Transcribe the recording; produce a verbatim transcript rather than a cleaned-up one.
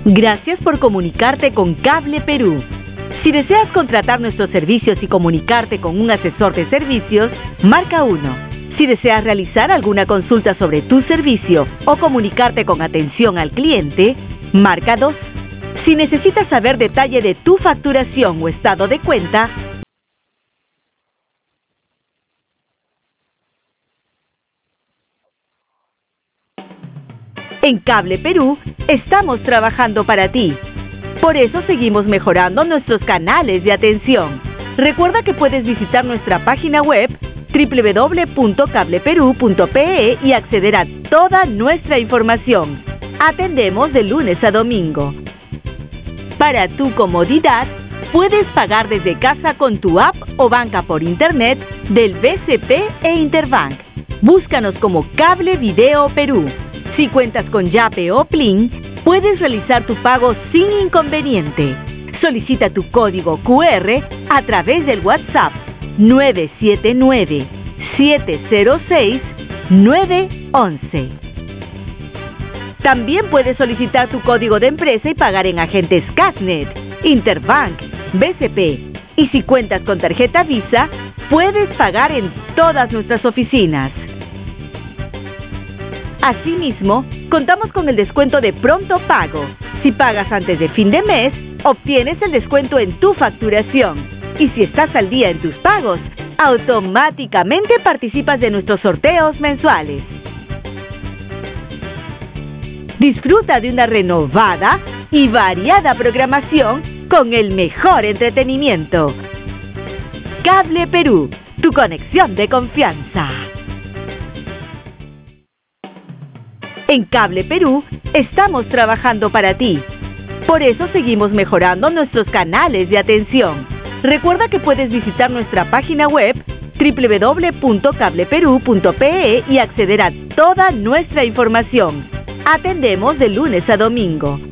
Gracias por comunicarte con Cable Perú. Si deseas contratar nuestros servicios y comunicarte con un asesor de servicios, marca uno. Si deseas realizar alguna consulta sobre tu servicio o comunicarte con atención al cliente, marca dos. Si necesitas saber detalle de tu facturación o estado de cuenta, en Cable Perú estamos trabajando para ti. Por eso seguimos mejorando nuestros canales de atención. Recuerda que puedes visitar nuestra página web doble u doble u doble u punto cable perú punto pe e y acceder a toda nuestra información. Atendemos de lunes a domingo. Para tu comodidad, puedes pagar desde casa con tu app o banca por internet del B C P e Interbank. Búscanos como Cable Video Perú. Si cuentas con Yape o Plin, puedes realizar tu pago sin inconveniente. Solicita tu código cu erre a través del WhatsApp nueve siete nueve, siete cero seis, nueve once. También puedes solicitar tu código de empresa y pagar en agentes Casnet, Interbank, B C P. Y si cuentas con tarjeta Visa, puedes pagar en todas nuestras oficinas. Asimismo, contamos con el descuento de pronto pago. Si pagas antes de fin de mes, obtienes el descuento en tu facturación. Y si estás al día en tus pagos, automáticamente participas de nuestros sorteos mensuales. Disfruta de una renovada y variada programación con el mejor entretenimiento. Cable Perú, tu conexión de confianza. En Cable Perú estamos trabajando para ti. Por eso seguimos mejorando nuestros canales de atención. Recuerda que puedes visitar nuestra página web doble u doble u doble u punto cable perú punto pe e y acceder a toda nuestra información. Atendemos de lunes a domingo.